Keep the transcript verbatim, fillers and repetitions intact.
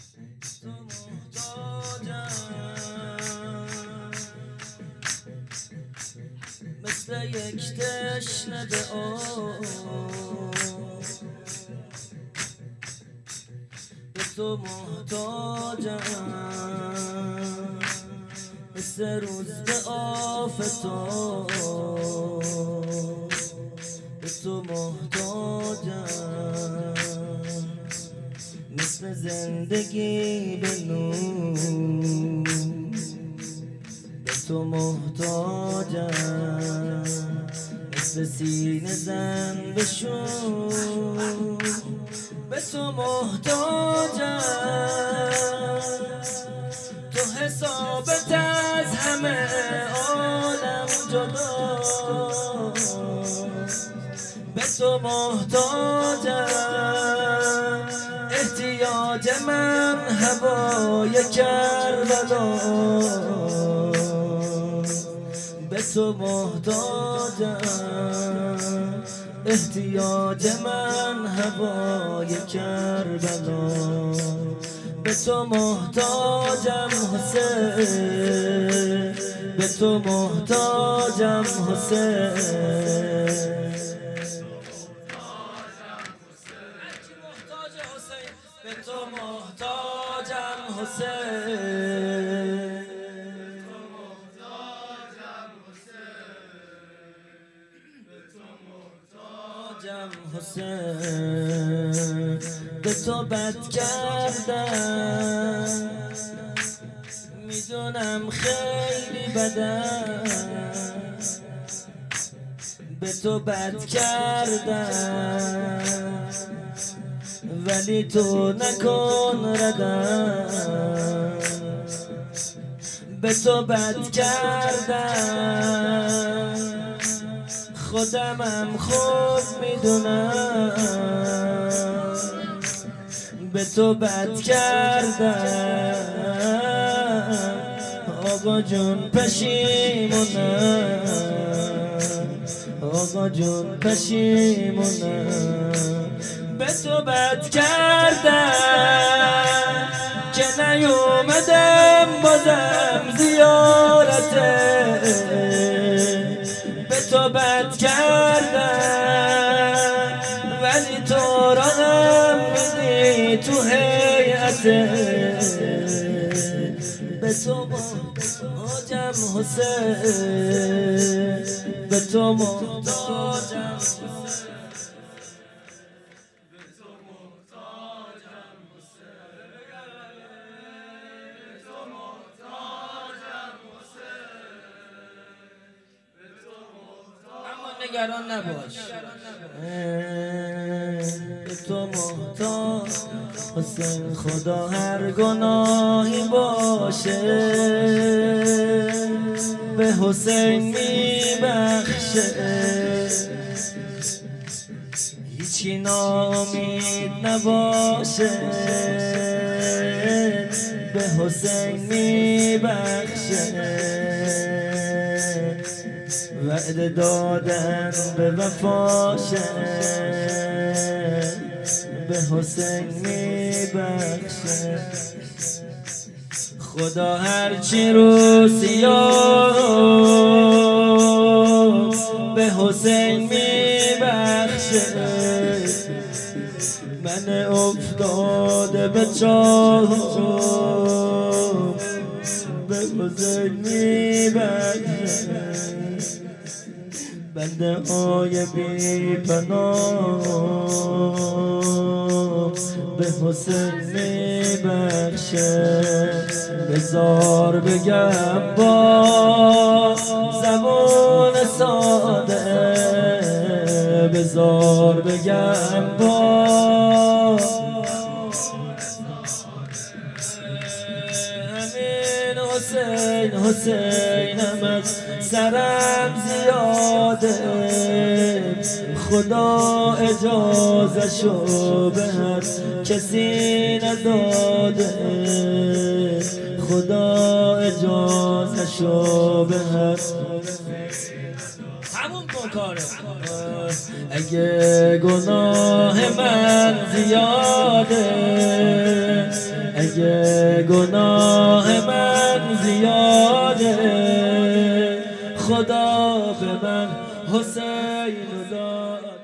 تو محتاجم مثل یک تشنه به آب، به تو محتاجم مثل روز به آفتاب، به تو محتاجم مثل زندگی به نور، به تو محتاجم مثل سینه زن به شور، به تو محتاجم تو حسابت از همه عالم جدا، به تو محتاجم احتیاج من هوای کربلا، به تو محتاجم احتیاج من هوای کربلا، به تو محتاجم حسین، به تو محتاجم حسین، به تو محتاجم حسین، حسین به تو بد کردم، میدونم خیلی بدم، به تو بد کردم ولی تو نکن ردم، به تو بد کردم خودمم خوب میدونم، به تو بد کردم آقا جون پشیمونم، آقا جون پشیمونم، به تو بد کردم که نیومدم بازم زیارته، به تو بد کردم ولی تو را هم میدی تو هیئته، به تو محتاجم حسین، به تو محتاجم نگران نباش، به تو محتاج حسین، خدا هر گناهی باشه به حسین میبخشه، هیچی ناامید نباشه به حسین میبخشه، وعده دادن به وفاشه به حسین میبخشه، خدا هرچی رو سیاه به حسین میبخشه، من افتاده به چاه به حسین میبخشه، بنده های بی پناه به حسین میبخشه، بذار بگم با زبان ساده، بذار بگم با همین حسین، حسینم از سرم زیاده، خدا اجازه‌شو به هر کسی نداده، خدا اجازه‌شو به هر همون کن کاره، اگه گناه من زیاده، اگه گناه من زیاده خدا به من حسین داد.